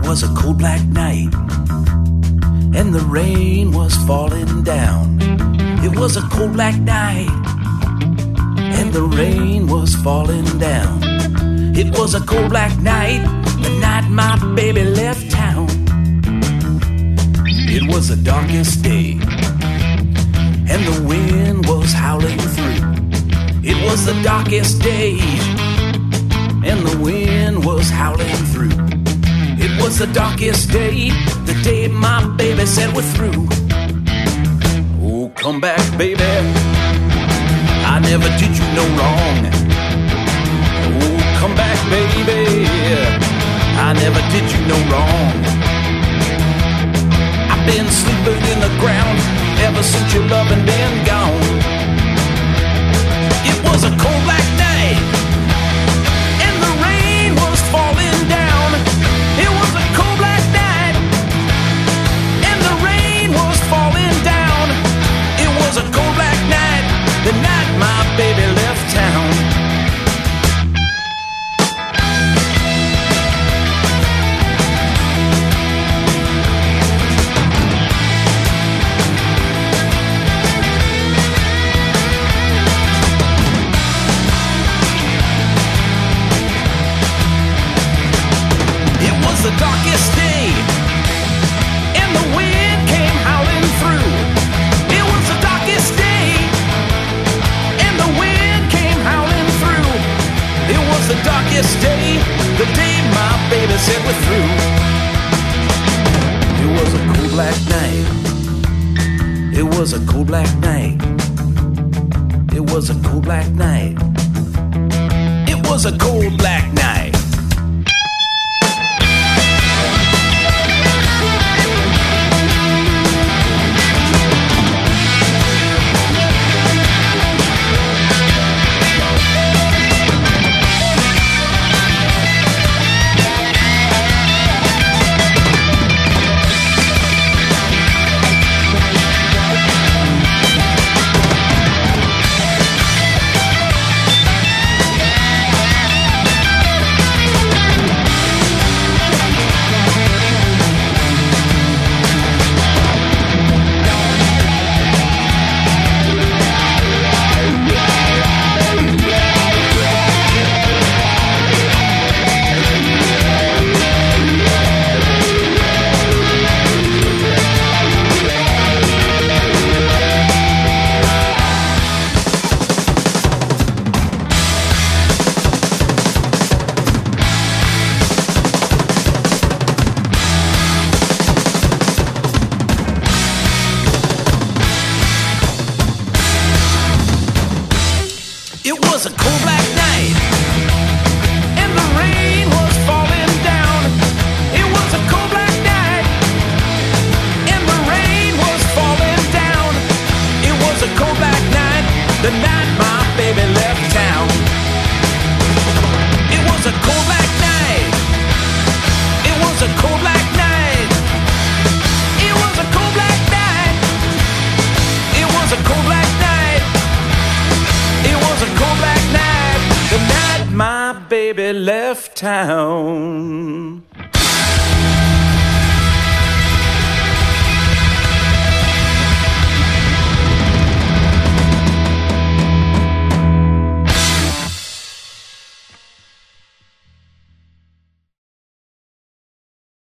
was a cold black night, and the rain was falling down. It was a cold black night, and the rain was falling down. It was a cold black night, the night my baby left town. It was the darkest day, and the wind was howling through. It was the darkest day, and the wind was howling through. It was the darkest day, the day my baby said we're through. Oh, come back, baby, I never did you no wrong. Oh, come back, baby, I never did you no wrong. I've been sleeping in the ground ever since your loving been gone. It was a cold black night, and the rain was falling down. It was a cold black night, and the rain was falling down. It was a cold black night, the night my baby left town. The darkest day, and the wind came howling through. It was the darkest day, and the wind came howling through. It was the darkest day, the day my baby said we're through. It was a cold black night. It was a cold black night. It was a cold black night. It was a cold black night. It was a cold black night, and the rain was falling down. It was a cold black night, and the rain was falling down. It was a cold black night, the night my baby left town. It was a cold black night. It was a cold black night. It was a cold black night. It was a cold black night. It was a cold black night, the night my baby left town.